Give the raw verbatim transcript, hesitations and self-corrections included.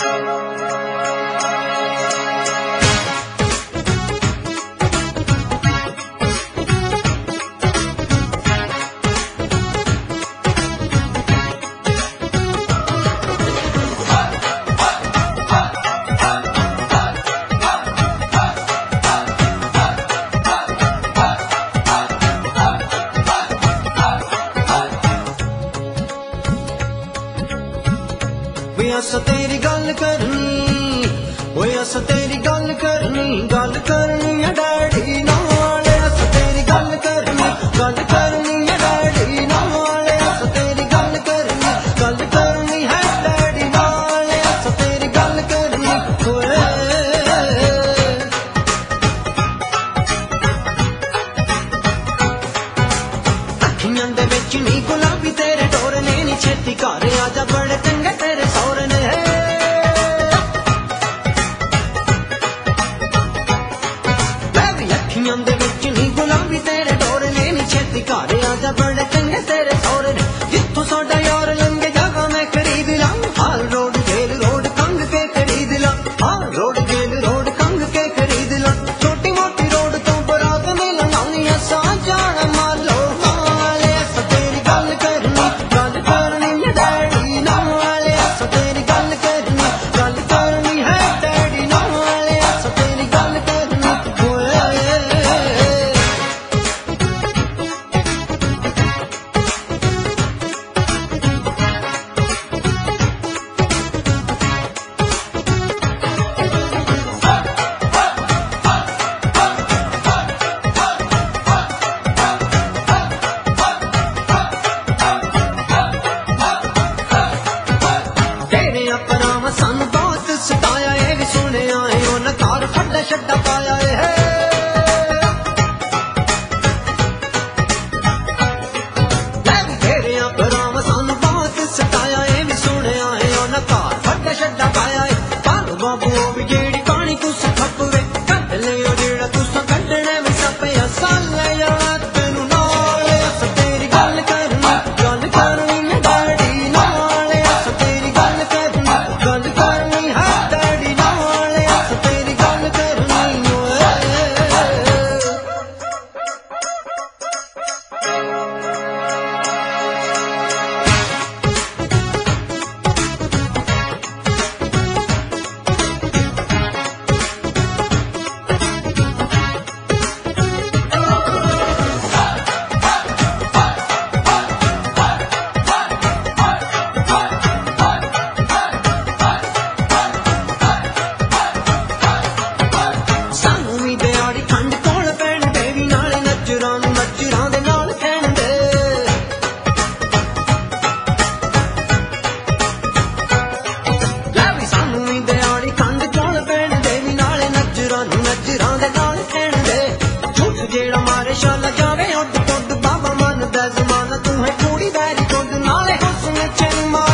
वे असा तेरी गल करनी, वे असा तेरी गल करनी, गल करनी है डैडी नाल, असा तेरी गल करनी, गल करनी है डैडी नाल, असा तेरी गल करनी, गल करनी है डैडी नाल, असा तेरी गल करनी। अखियां दे विच नी गुलाबी तेरे टोरने नी, छेती घर आजा बड़े चंगे तेरे सौरे ने। अखियां दे विच नी गुलाबी तेरे टोरने नी, छेती घर आजा बड़े चंगे तेरे सौरे ने। जिथों साडा यार लंघे जगह मैं खरीद ला, हाल रोड जेल रोड कंग के खरीद ला, हाल रोड जेल रोड कंग के खरीद ला। छोटी मोटी रोड तो बरात मिलन आनी, असा जाना मालो माले, असा तेरी गल करनी, गल करनी है डैडी नाल, असा तेरी गल करनी, गल करनी है डैडी नाल, असा तेरी गल करनी। अपराम सन बहुत सताया है, भी सुने आए उन घर फड्डा शड्डा पाया है। तेरे अपराम सन बहुत सताया है, भी सुने आए उन घर फड्डा शड्डा पाया है। पर बाबू भी जेड़ी पानी तुस खपवे, कट ले जेड़ा तुस कटने में सपया साल जाना तेनू नाल, असा तेरी गल करनी, गल करनी है डैडी नाल, असा तेरी गल करनी, गल करनी है डैडी नाल, असा तेरी गल करनी। सानू भी दिहाड़ी ठंड कोल पैण देवी नाले, नजरां नूं नजरां दे नाल कहण दे। लै वी सानू भी दिहाड़ी ठंड कोल पैण देवी नाले, नजरां नूं नजरां दे नाल कहण दे। झूठ जेड़ा मारे शाला जावे उड पुड, बाबा मन दा जमाना तू है कुड़ी बैरी कुड, नाले हुस्न चरमा